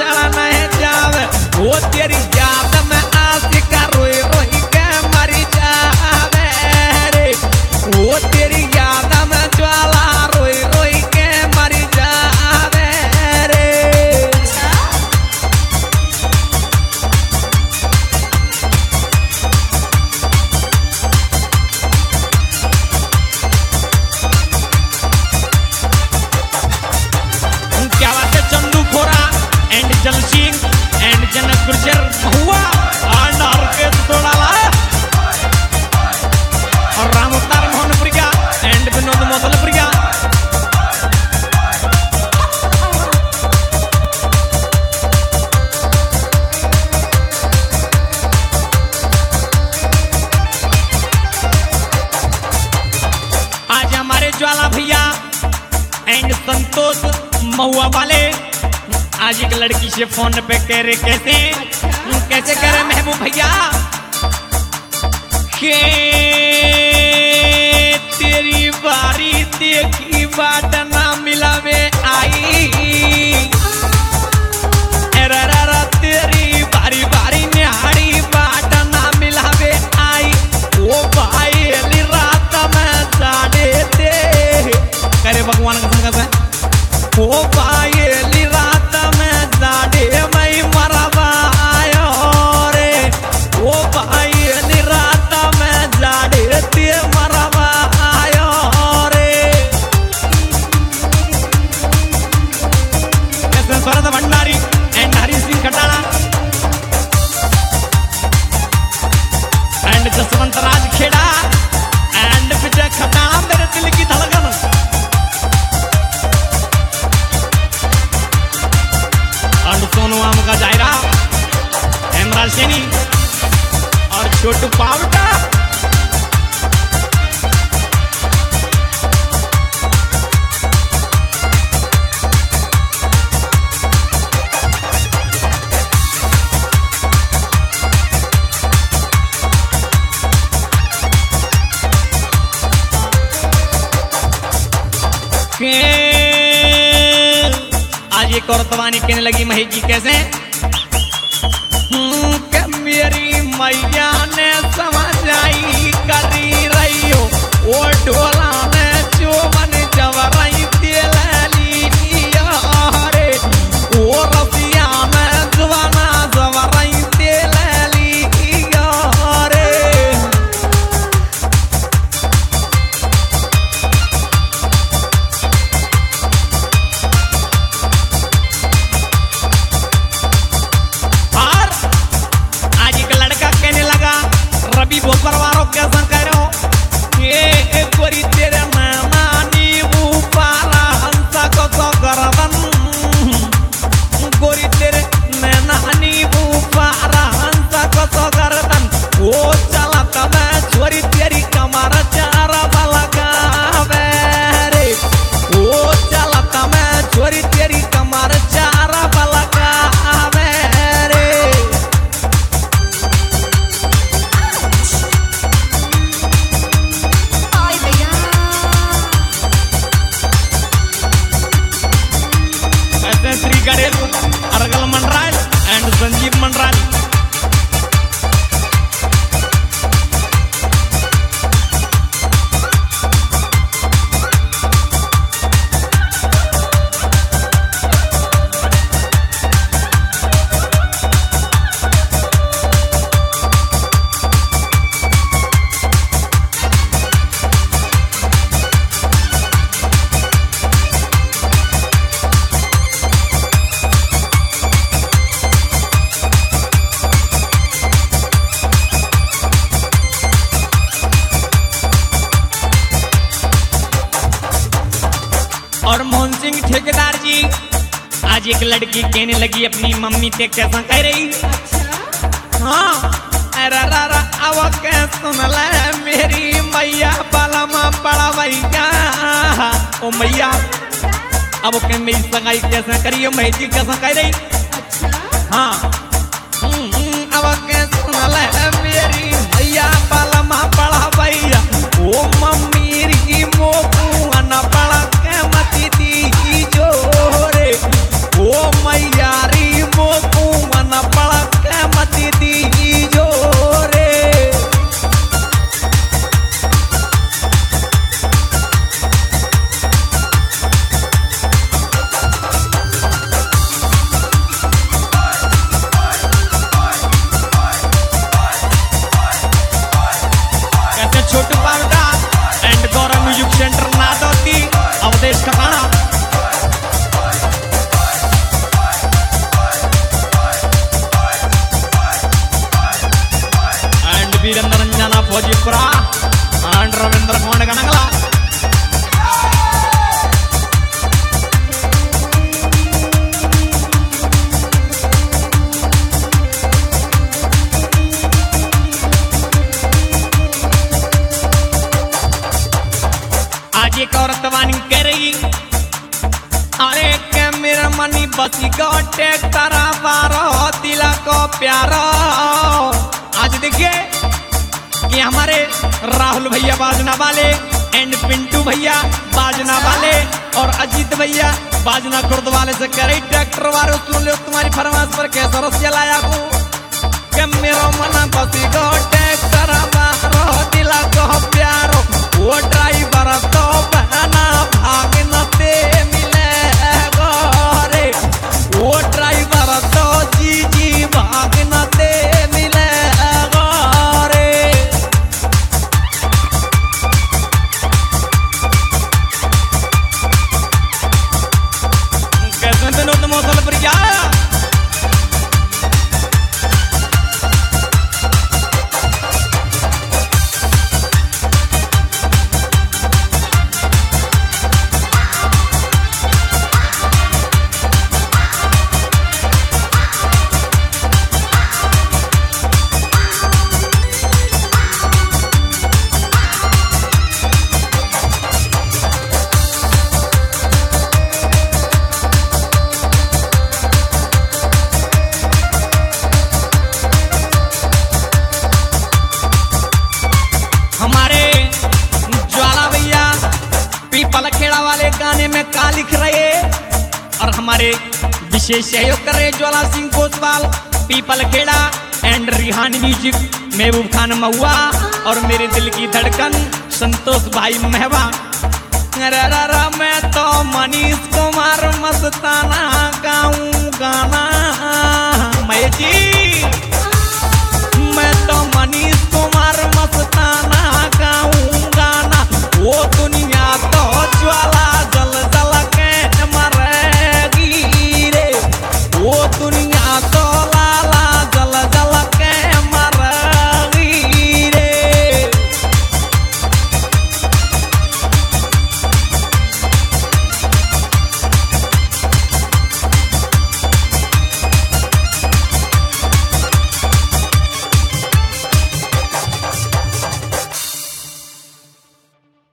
चढ़ नहीं जावे, वो तेरी याद में आशिका रोई रोई के मरी जावे रे, वो तेरी याद में ज्वाला रोई रोई के मरी जावे रे। क्या बात है चंदू खोरा एंड जल सिंह एंड जनक गुर्जर हुआ एंड ऑर्केस्ट्रा डाला और राम अवतार मोहन प्रिया एंड विनोद मोदल प्रिया। आज हमारे ज्वाला भैया एंड संतोष महुआ वाले आज एक लड़की से फोन पे कह रहे कैसे कैसे कह रहे महबूब भैया के तेरी बारी देखी बाट ना मिलावे आई, तेरी बारी बारी निहारी बाट ना मिलावे आई, वो भाई रात में जाने दे करे भगवान का संग से वो भाई रात में जाने मैं मरवायो रे, वो भाई रात में जाने ते मरवायो रे। ऐसे Sharad Bhandari and Hari Singh Khatana and Jaswant Raj Kheda and Vijay Khatana मेरे दिल की धड़कन। सोनू आम का जायरा हेमराज सैनी और छोटू पावटा आज एक और तवानी कहने लगी महेश जी कैसे कि मेरी मैया ने समझाई करी रही हो वो ढोला ने चोमन जवरई तेल रे, वो रसिया में जवाना जवरई तेल रे। रवि भोसर वालों कैसा कह रहे हो ये गोरी तेरे नानी ऊपारा हंसा को तो गर्दन, गोरी तेरे नानी ऊपारा हंसा को तो गर्दन, वो चला तब छोरी तेरी कमर चार बलगावे रे, वो चला तब छोरी तेरी कमर चार बलगावे रे। श्री गणेश अर्गल मंडराल एंड संजीव मंडराल। और मोहन सिंह ठेकेदार जी आज एक लड़की कहने लगी अपनी मम्मी से कैसा कह रही, हाँ अब क्या सुन ले मेरी मैया बालमा बड़ा भैया, ओ मैया अब क्या मेरी सगाई कैसा करिए मैं जी कैसा कह रही, हाँ अब क्या सुन ले मेरी मैया बालमा बड़ा भैया, ओ मम्मी री मोकू अना बड़ा के मती दी जोरे, ओ मैया री फौजीपुरा एंड रविंद्र कौंड का नगला। आज एक औरत वानी कह रही, अरे के मेरा मनी बसी गोटे तारा बारो दिला को प्यारो। आज देखिए कि हमारे राहुल भैया बाजना वाले एंड पिंटू भैया बाजना वाले और अजीत भैया बाजना खुर्द वाले से कह रही, ट्रैक्टर वाले सुन लो तुम्हारी फरमाइश पर कैसा रस चलाया को के मेरा मना बसी गोटे तारा बारो दिला को प्यारो। वो ड्राइवर तो बहना भाग न दे मिले गोरे, वो ड्राइवर तो जी भाग न दे मिले गोरे। कैसे दिनों तुम मौसम पर क्या हमारे ज्वाला भैया पीपल खेड़ा वाले गाने में का लिख रहे और हमारे विशेष सहयोग कर रहे ज्वाला सिंह कोतवाल पीपल खेड़ा एंड रिहानी म्यूजिक महबूब खान महुआ और मेरे दिल की धड़कन संतोष भाई महवा। मैं तो मनीष कुमार मस्ताना गाऊं गाना।